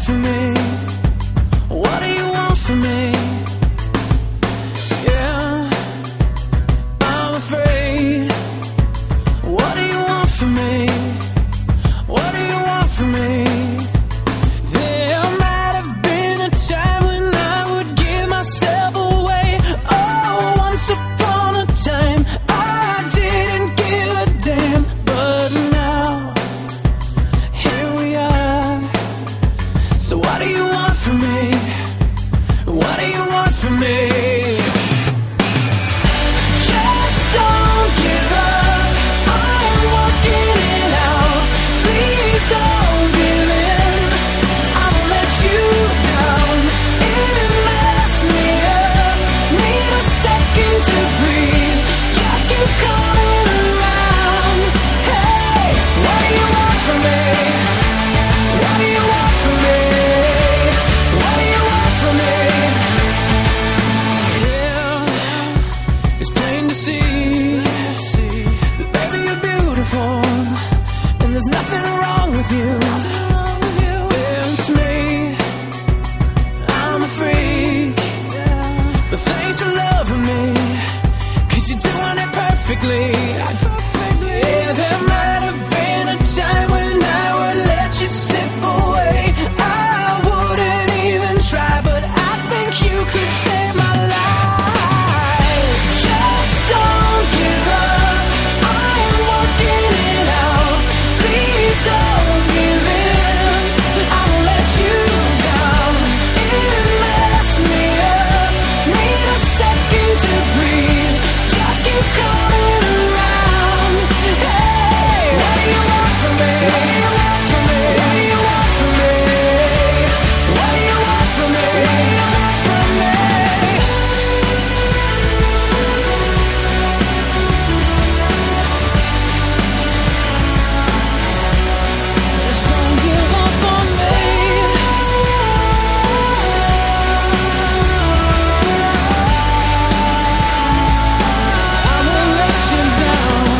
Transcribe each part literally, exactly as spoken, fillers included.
from me? What do you want from me? Yeah, I'm afraid. What do you want from me? What do you want from me? There might have been a time when I would give myself away. Oh, once upon a time I didn't give a damn. But now, here we are. So what do you want from me? What do you want from me? Just don't give up. I am working it out. Please don't give in. I won't let you down. It messed me up. Need a second to breathe. Just keep coming around. Hey, what do you want from me? What do you want from me? What do you want from me? Yeah, it's plain to see that baby you're beautiful, and there's nothing wrong with you. Yeah, it's me, I'm a freak, but thanks for loving me, 'cause you're doing it perfectly. Yeah, there might have been a time when I would let you slip away. I wouldn't even try, but I think you could save my life. Just don't give up. I am working it out. Please don't give in. I won't let you down. It messed me up. Need a second to breathe. Just keep coming around. Hey, what do you want from me? What do you want from me? What do you want from me? What do you want from me? What do you want from me? Just don't give up on me. I won't let you down.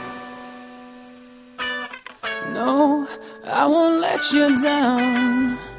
No, I won't let you down.